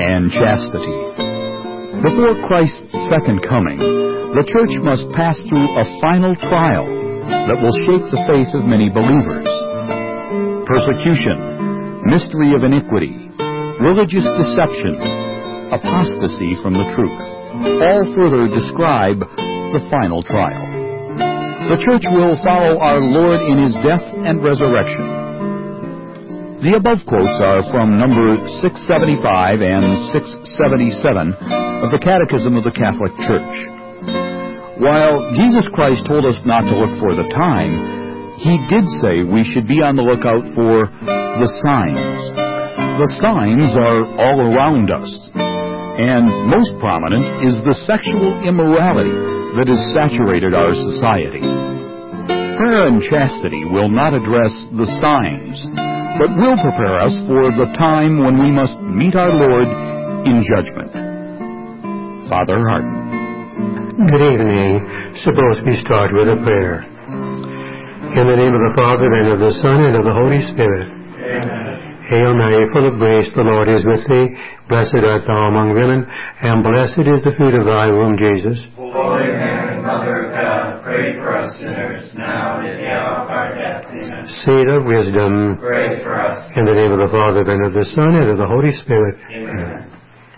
and chastity. Before Christ's second coming, the church must pass through a final trial that will shake the faith of many believers. Persecution, mystery of iniquity, religious deception, apostasy from the truth, all further describe the final trial. The church will follow our Lord in His death and resurrection. The above quotes are from number 675 and 677 of the Catechism of the Catholic Church. While Jesus Christ told us not to look for the time, He did say we should be on the lookout for the signs. The signs are all around us, and most prominent is the sexual immorality that has saturated our society. Prayer and chastity will not address the signs, but will prepare us for the time when we must meet our Lord in judgment. Father Hardin. Good evening. Suppose we start with a prayer. In the name of the Father, and of the Son, and of the Holy Spirit. Amen. Hail Mary, full of grace, the Lord is with thee. Blessed art thou among women, and blessed is the fruit of thy womb, Jesus. Holy Mary, Mother of God, pray for us sinners, now and at the hour of our death. Amen. Seed of wisdom. Pray for us. In the name of the Father, and of the Son, and of the Holy Spirit. Amen.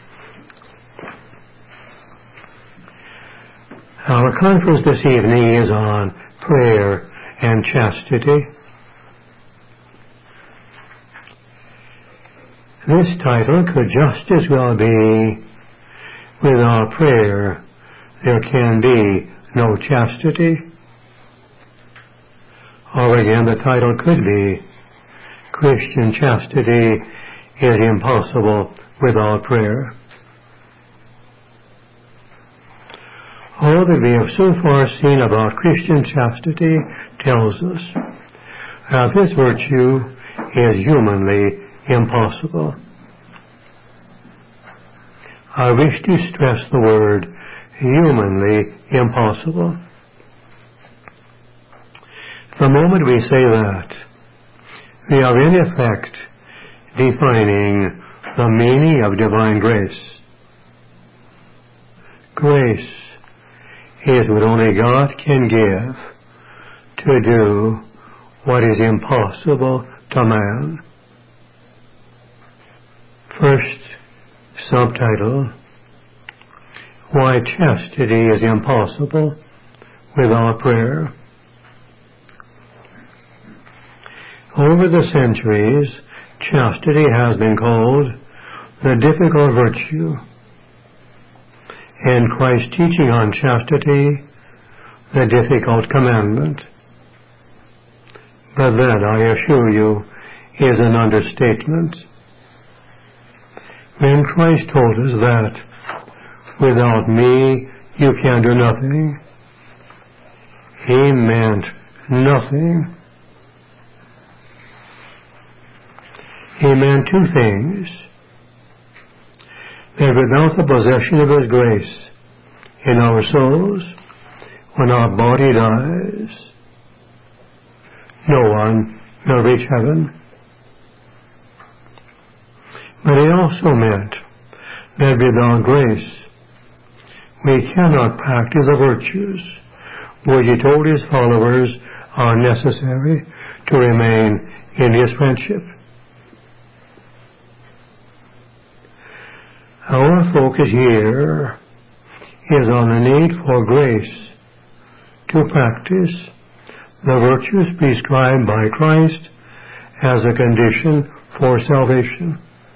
Our conference this evening is on prayer and chastity. This title could just as well be, without prayer, there can be no chastity. Or again, the title could be, Christian chastity is impossible without prayer. All that we have so far seen about Christian chastity tells us that this virtue is humanly impossible. I wish to stress the word humanly impossible. The moment we say that, we are in effect defining the meaning of divine grace. Grace is what only God can give to do what is impossible to man. First subtitle, Why Chastity is Impossible Without Prayer. Over the centuries, chastity has been called the difficult virtue, and Christ's teaching on chastity, the difficult commandment. But that, I assure you, is an understatement. When Christ told us that, without me you can do nothing, He meant nothing. He meant two things. That without the possession of His grace in our souls, when our body dies, no one will reach heaven. But He also meant that without grace, we cannot practice the virtues which He told His followers are necessary to remain in His friendship. Our focus here is on the need for grace to practice the virtues prescribed by Christ as a condition for salvation.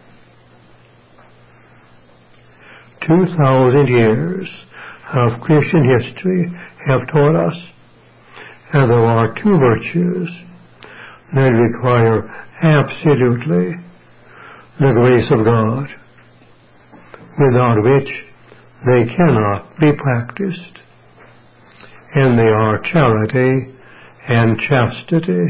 2,000 years of Christian history have taught us that there are two virtues that require absolutely the grace of God, without which they cannot be practiced, and they are charity and chastity.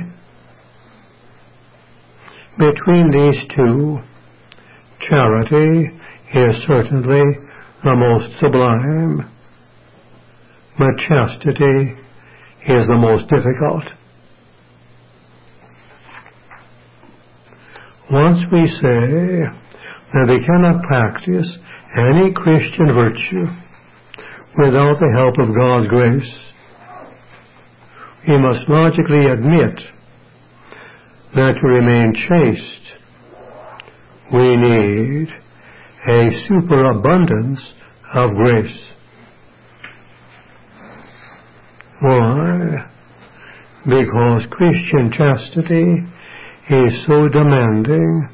Between these two, charity is certainly the most sublime, but chastity is the most difficult. Once we say that we cannot practice any Christian virtue without the help of God's grace. We must logically admit that to remain chaste, we need a superabundance of grace. Why? Because Christian chastity is so demanding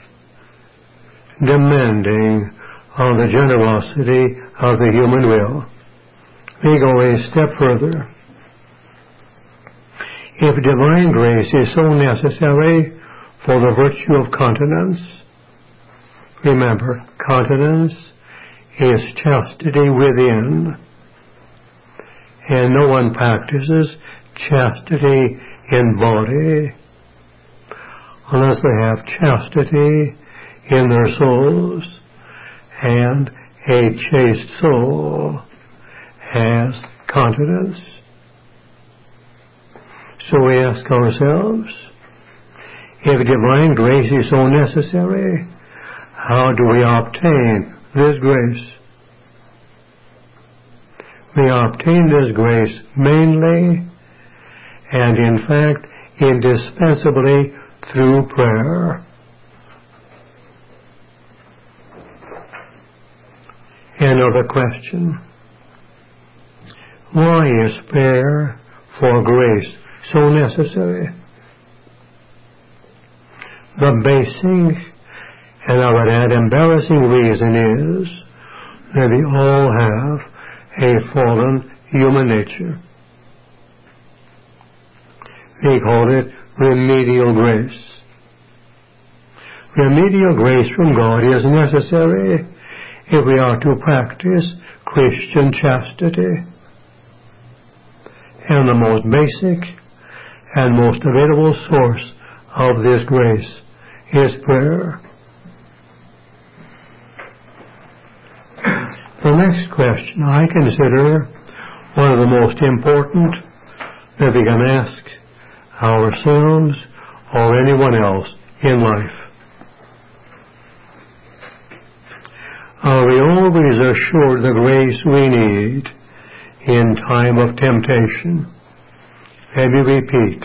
of the generosity of the human will. We go a step further. If divine grace is so necessary for the virtue of continence, remember, continence is chastity within, and no one practices chastity in body unless they have chastity in their souls, and a chaste soul has continence. So we ask ourselves, if divine grace is so necessary, how do we obtain this grace? We obtain this grace mainly and in fact indispensably through prayer. Another question. Why is prayer for grace so necessary? The basic and I would add embarrassing reason is that we all have a fallen human nature. We call it remedial grace. Remedial grace from God is necessary if we are to practice Christian chastity. And the most basic and most available source of this grace is prayer. The next question I consider one of the most important that we can ask ourselves or anyone else in life. Are we always assured the grace we need in time of temptation? Let me repeat.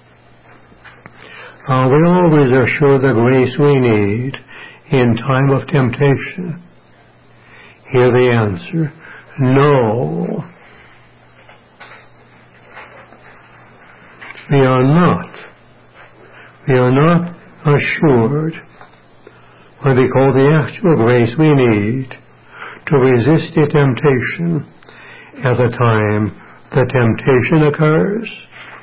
Are we always assured the grace we need in time of temptation? Hear the answer. No. We are not. We are not assured what we call the actual grace we need to resist the temptation at the time the temptation occurs.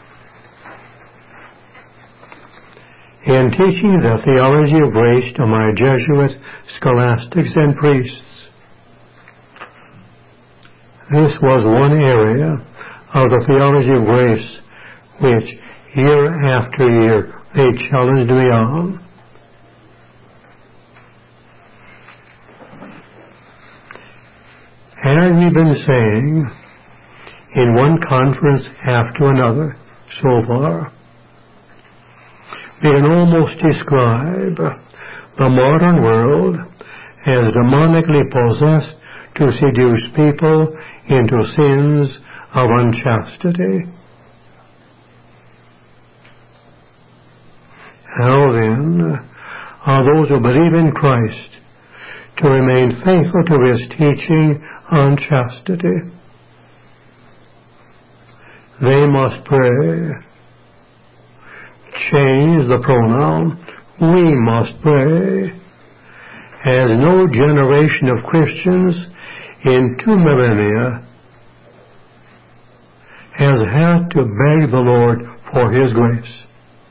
In teaching the theology of grace to my Jesuit scholastics and priests, this was one area of the theology of grace which year after year they challenged me on. As we've been saying in one conference after another so far, we can almost describe the modern world as demonically possessed to seduce people into sins of unchastity. How then are those who believe in Christ to remain faithful to His teaching on chastity? They must pray. Change the pronoun. We must pray. As no generation of Christians in 2 millennia has had to beg the Lord for His grace.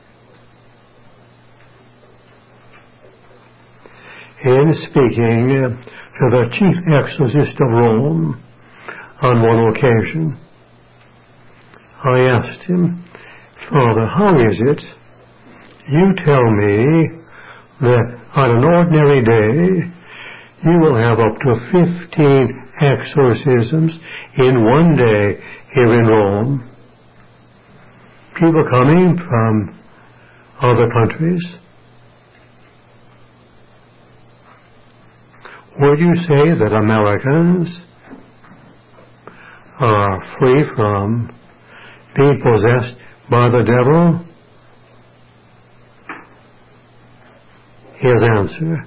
In speaking to the chief exorcist of Rome on one occasion, I asked him, Father, how is it you tell me that on an ordinary day you will have up to 15 exorcisms in one day here in Rome? People coming from other countries. Would you say that Americans are free from being possessed by the devil? His answer: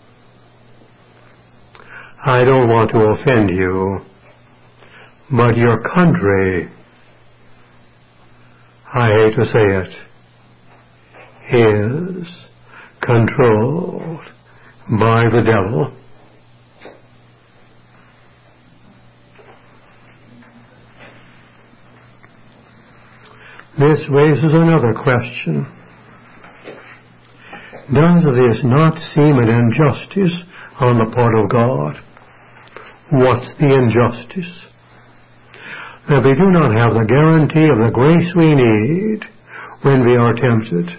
I don't want to offend you, but your country, I hate to say it, is controlled by the devil. This raises another question. Does this not seem an injustice on the part of God? What's the injustice? That we do not have the guarantee of the grace we need when we are tempted.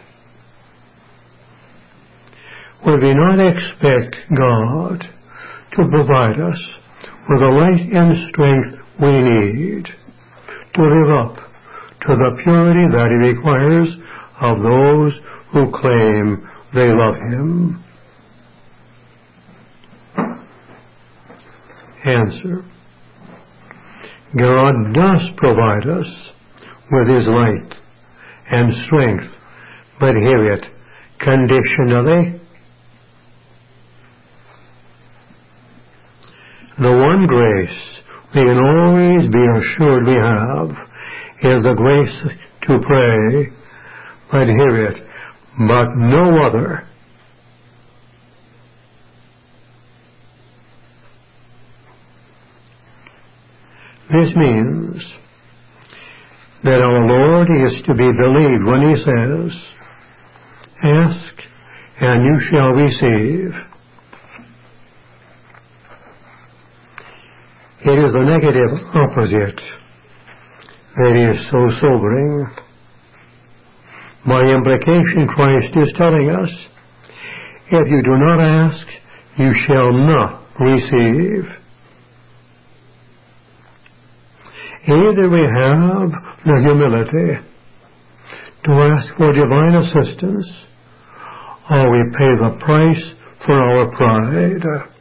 Would we not expect God to provide us with the light and strength we need to live up to the purity that He requires of those who claim they love Him? Answer: God does provide us with His light and strength, but hear it, conditionally. The one grace we can always be assured we have is the grace to pray, but hear it, but no other. This means that our Lord is to be believed when He says, ask and you shall receive. It is the negative opposite that is so sobering. By implication, Christ is telling us, if you do not ask, you shall not receive. Either we have the humility to ask for divine assistance, or we pay the price for our pride.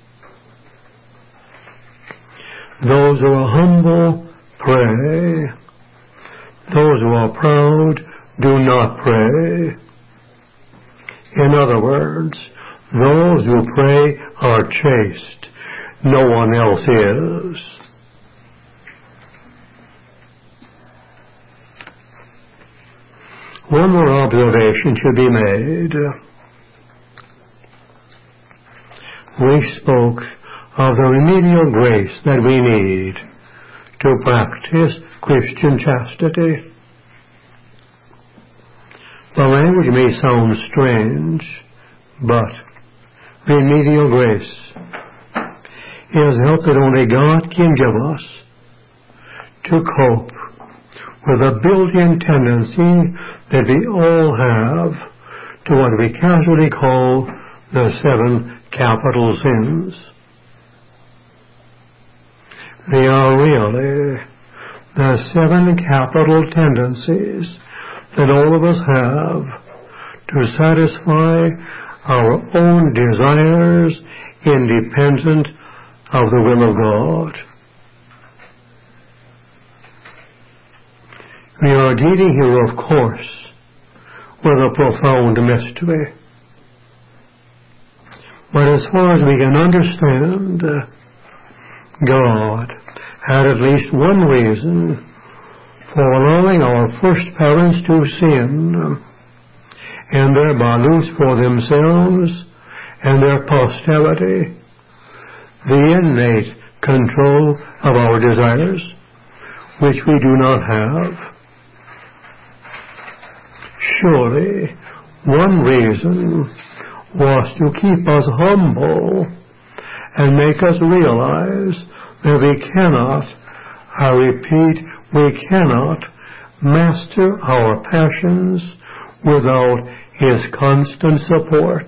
Those who are humble pray. Those who are proud do not pray. In other words, those who pray are chaste. No one else is. One more observation should be made. We spoke of the remedial grace that we need to practice Christian chastity. The language may sound strange, but remedial grace is help that only God can give us to cope with a built-in tendency that we all have to what we casually call the 7 capital sins. They are really the 7 capital tendencies that all of us have to satisfy our own desires independent of the will of God. We are dealing here, of course, with a profound mystery. But as far as we can understand, God had at least one reason for allowing our first parents to sin and thereby lose for themselves and their posterity the innate control of our desires, which we do not have. Surely, one reason was to keep us humble and make us realize that we cannot, I repeat, we cannot master our passions without His constant support.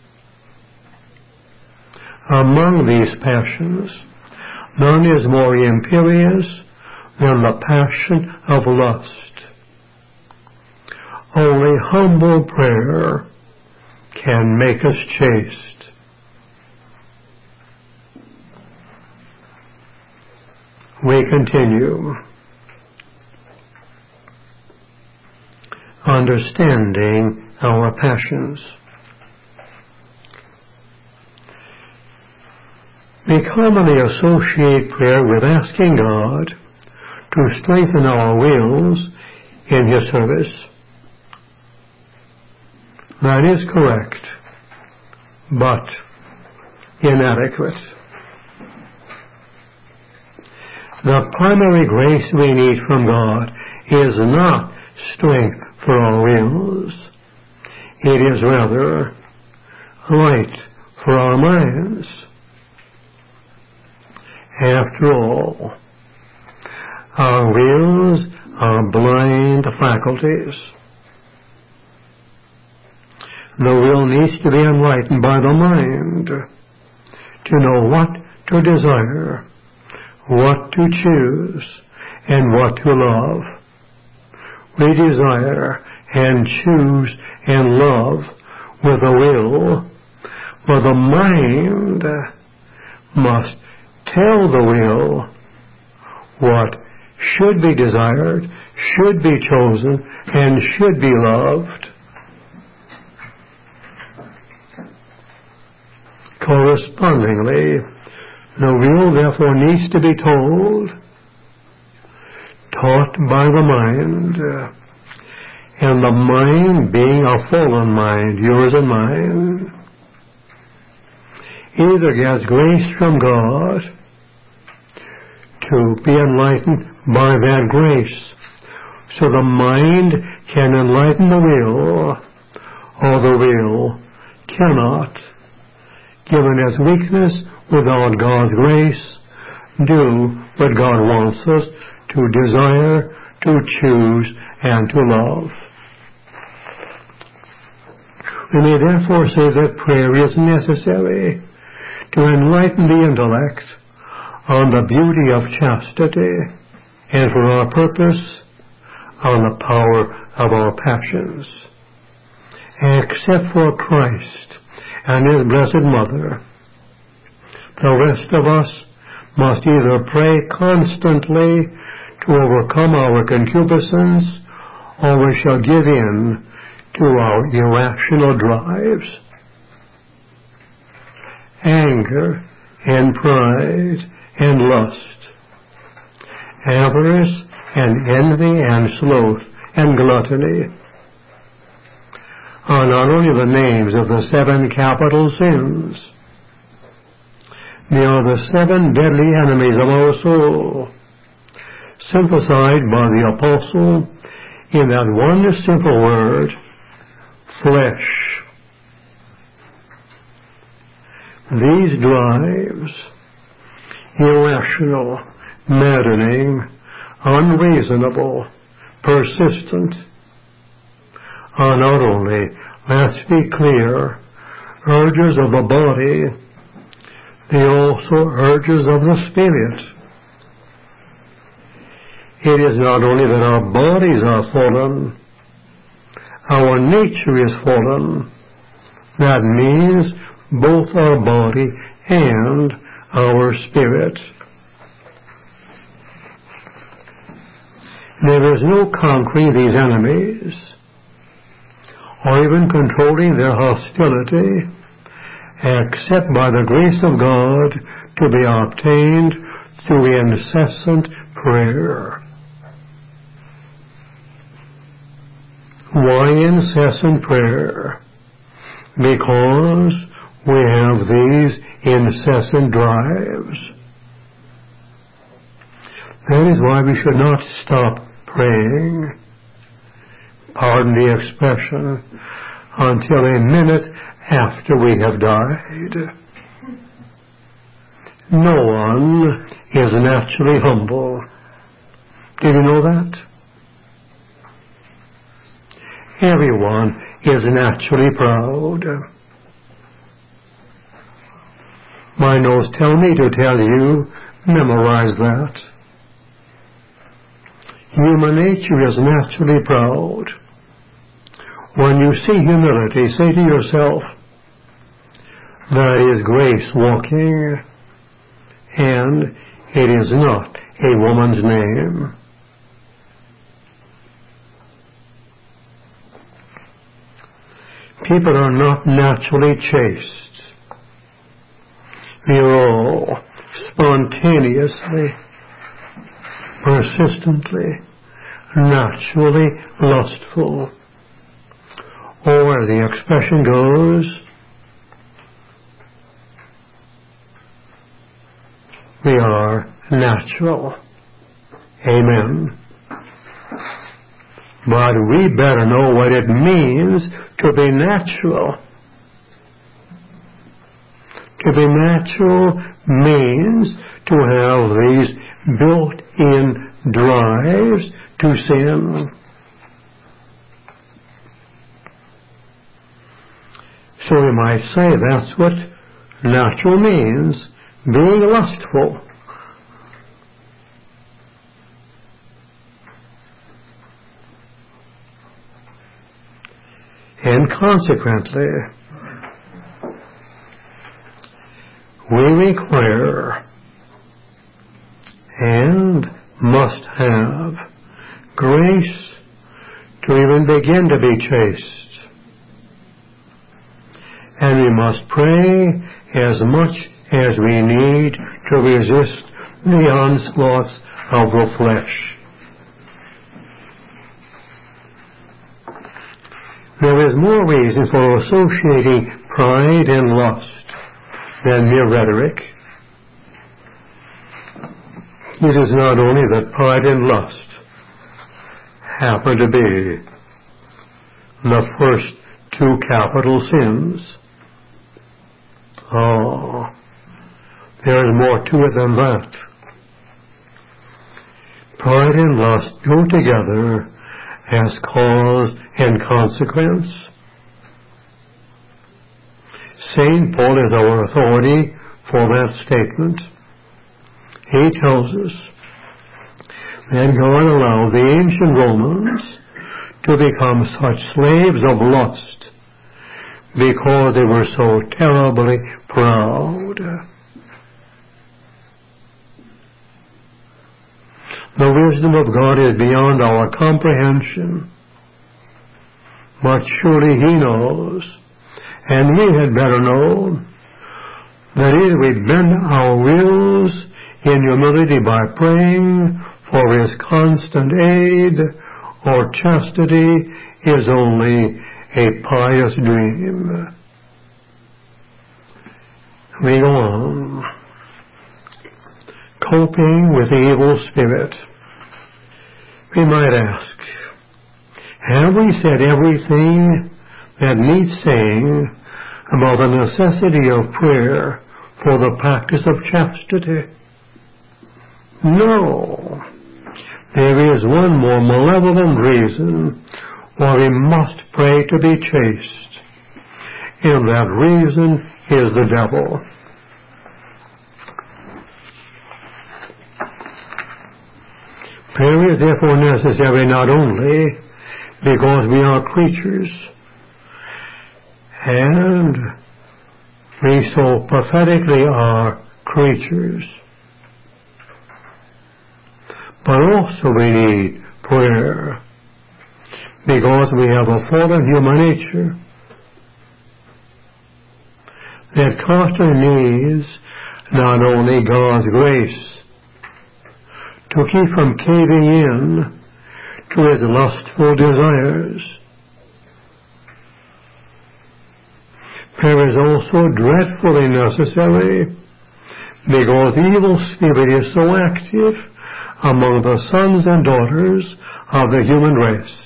Among these passions, none is more imperious than the passion of lust. Only humble prayer can make us chaste. We continue. Understanding our passions. We commonly associate prayer with asking God to strengthen our wills in His service. That is correct, but inadequate. The primary grace we need from God is not strength for our wills. It is rather light for our minds. After all, our wills are blind faculties. The will needs to be enlightened by the mind to know what to desire, what to choose, and what to love. We desire and choose and love with a will, for the mind must tell the will what should be desired, should be chosen, and should be loved. Correspondingly, the will therefore needs to be told, taught by the mind, and the mind being a fallen mind, yours and mine, either gets grace from God to be enlightened by that grace, so the mind can enlighten the will, or the will cannot, given its weakness, without God's grace, do what God wants us to desire, to choose, and to love. We may therefore say that prayer is necessary to enlighten the intellect on the beauty of chastity, and for our purpose, on the power of our passions. Except for Christ and His Blessed Mother, the rest of us must either pray constantly to overcome our concupiscence, or we shall give in to our irrational drives. Anger and pride and lust, avarice and envy and sloth and gluttony are not only the names of the 7 capital sins, they are the 7 deadly enemies of our soul, synthesized by the Apostle in that one simple word, flesh. These drives, irrational, maddening, unreasonable, persistent, are not only, let's be clear, urges of the body, they are also urges of the spirit. It is not only that our bodies are fallen, our nature is fallen. That means both our body and our spirit. There is no conquering these enemies, or even controlling their hostility, except by the grace of God to be obtained through incessant prayer. Why incessant prayer? Because we have these incessant drives. That is why we should not stop praying, pardon the expression, until a minute after we have died. No one is naturally humble. Did you know that? Everyone is naturally proud. My notes tell me to tell you, memorize that. Human nature is naturally proud. When you see humility, say to yourself, that is grace walking, and It is not a woman's name. People are not naturally chaste. We are all spontaneously, persistently, naturally lustful. Or, as the expression goes, we are natural. Amen. But we better know what it means to be natural. To be natural means to have these built-in drives to sin. So we might say that's what natural means, being lustful. And consequently, we require and must have grace to even begin to be chaste. And we must pray as much as we need to resist the onslaughts of the flesh. There is more reason for associating pride and lust than mere rhetoric. It is not only that pride and lust happen to be the first two capital sins. Oh, there is more to it than that. Pride and lust go together as cause and consequence. St. Paul is our authority for that statement. He tells us that God allowed the ancient Romans to become such slaves of lust because they were so terribly proud. The wisdom of God is beyond our comprehension, but surely He knows, and we had better know, that if we bend our wills in humility by praying for His constant aid, or chastity is only a pious dream. We go on. Coping with the evil spirit. We might ask, have we said everything that needs saying about the necessity of prayer for the practice of chastity? No. There is one more malevolent reason why we must pray to be chaste, and that reason is the devil. Prayer is therefore necessary not only because we are creatures, and we so pathetically are creatures, but also we need prayer because we have a fallen human nature that constantly needs not only God's grace to keep from caving in to his lustful desires. Prayer is also dreadfully necessary because the evil spirit is so active among the sons and daughters of the human race.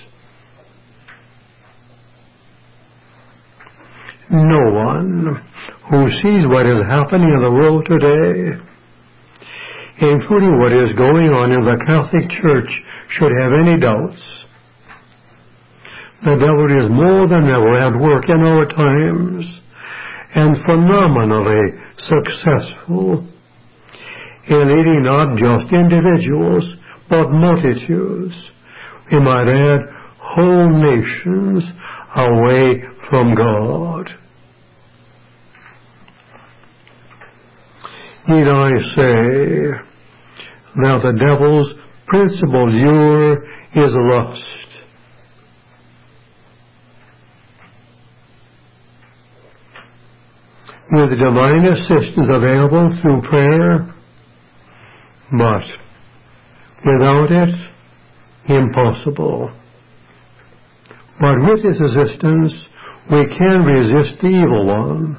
No one who sees what is happening in the world today, including what is going on in the Catholic Church, should have any doubts. The devil is more than ever at work in our times, and phenomenally successful in leading not just individuals, but multitudes, we might add whole nations, away from God. Need I say that the devil's principal lure is lust. With divine assistance available through prayer, but without it, impossible. But with His assistance, we can resist the evil one.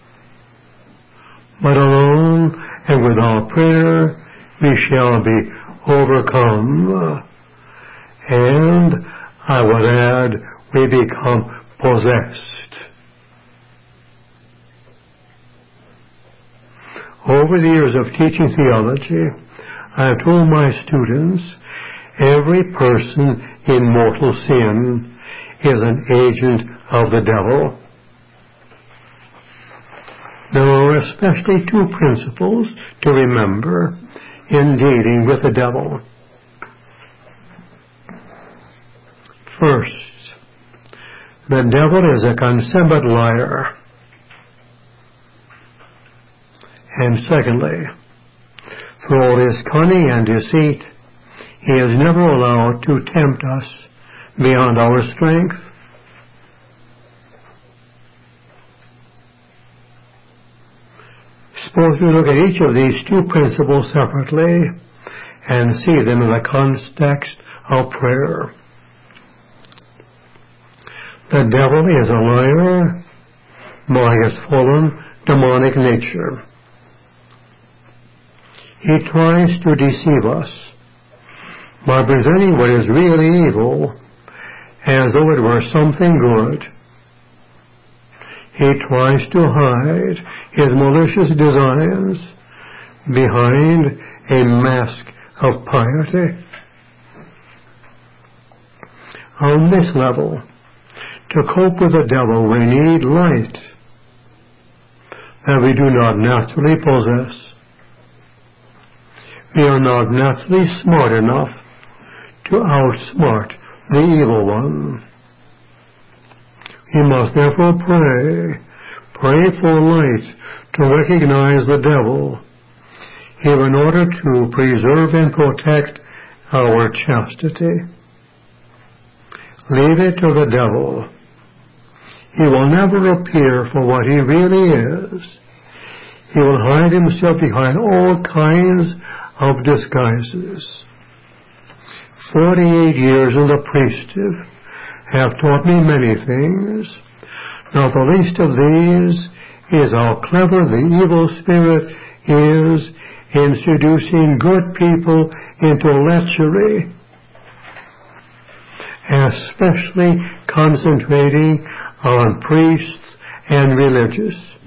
But alone and without prayer, we shall be overcome. And I would add, we become possessed. Over the years of teaching theology, I have told my students, every person in mortal sin is an agent of the devil. There are especially two principles to remember in dealing with the devil. First, the devil is a consummate liar. And secondly, through all his cunning and deceit, he is never allowed to tempt us beyond our strength. Suppose we look at each of these two principles separately and see them in the context of prayer. The devil is a liar by his fallen demonic nature. He tries to deceive us by presenting what is really evil as though it were something good. He tries to hide his malicious designs behind a mask of piety. On this level, to cope with the devil, we need light that we do not naturally possess. We are not naturally smart enough to outsmart the evil one. We must therefore pray for light to recognize the devil, in order to preserve and protect our chastity. Leave it to the devil. He will never appear for what he really is. He will hide himself behind all kinds of disguises. 48 years in the priesthood have taught me many things. Not the least of these is how clever the evil spirit is in seducing good people into lechery, especially concentrating on priests and religious.